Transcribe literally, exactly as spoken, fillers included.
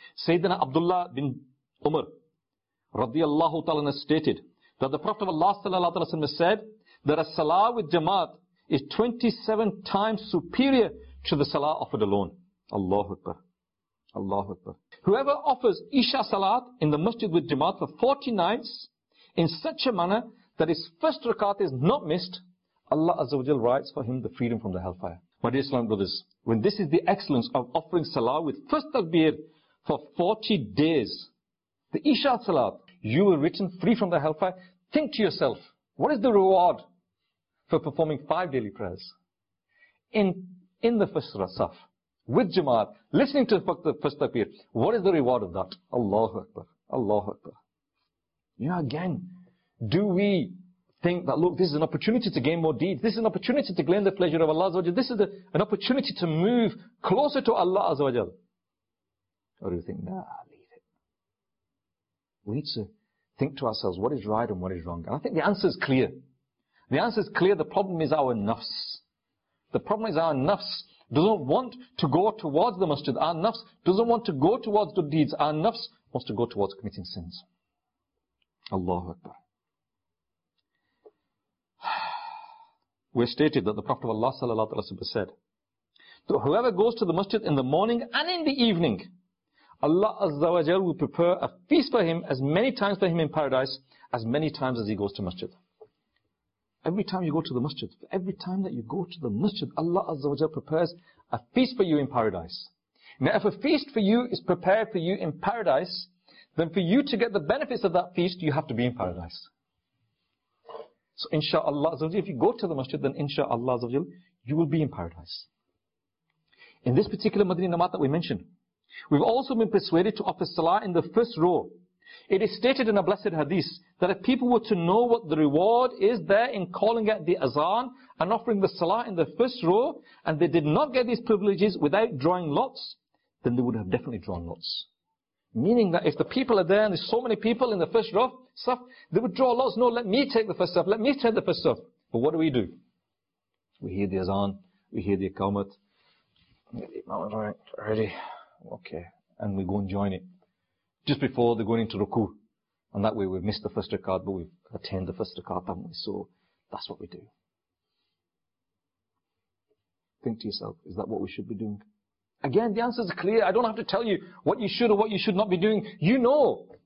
Sayyidina Abdullah bin Umar radiyallahu ta'ala stated that the Prophet of Allah sallallahu alaihi wasallam said that a salah with Jamaat is twenty-seven times superior to the salah offered alone. Allahu Akbar. Allahu Akbar. Whoever offers Isha Salat in the masjid with Jamaat for forty nights in such a manner that his first rakat is not missed, Allah Azza wa Jal writes for him the freedom from the hellfire. My dear Islamic brothers, when this is the excellence of offering Salah with first takbir for forty days, the Isha Salat, you were written free from the hellfire. Think to yourself, what is the reward for performing five daily prayers in, in the first saf, with Jamaat, listening to the first takbir? What is the reward of that? Allahu Akbar. Allahu Akbar. You know, again, do we think that, look, this is an opportunity to gain more deeds. This is an opportunity to gain the pleasure of Allah Azza wa Jal. This is the, an opportunity to move closer to Allah Azza wa Jal. Or do you think, nah, leave it? We need to think to ourselves, what is right and what is wrong? And I think the answer is clear. The answer is clear. The problem is our nafs. The problem is our nafs doesn't want to go towards the masjid. Our nafs doesn't want to go towards good deeds. Our nafs wants to go towards committing sins. Allahu Akbar. We stated that the Prophet of Allah sallallahu alaihi wasallam said that whoever goes to the masjid in the morning and in the evening, Allah Azza wa Jal will prepare a feast for him as many times for him in paradise as many times as he goes to masjid. Every time you go to the masjid, every time that you go to the masjid, Allah Azza wa Jal prepares a feast for you in paradise. Now if a feast for you is prepared for you in paradise, then for you to get the benefits of that feast, you have to be in paradise. So insha'Allah, if you go to the masjid, then insha'Allah, you will be in paradise. In this particular Madani Namat that we mentioned, we've also been persuaded to offer salah in the first row. It is stated in a blessed hadith that if people were to know what the reward is there in calling out the azan and offering the salah in the first row, and they did not get these privileges without drawing lots, then they would have definitely drawn lots. Meaning that if the people are there and there's so many people in the first row, stuff, they would draw lots. No, let me take the first stuff. Let me take the first stuff. But what do we do? We hear the azan. We hear the iqamat. Right, ready. Okay. And we go and join it. Just before they're going into ruku. And that way we've missed the first rakat, but we've attained the first rakat, haven't we? So that's what we do. Think to yourself, is that what we should be doing? Again, the answer is clear. I don't have to tell you what you should or what you should not be doing. You know.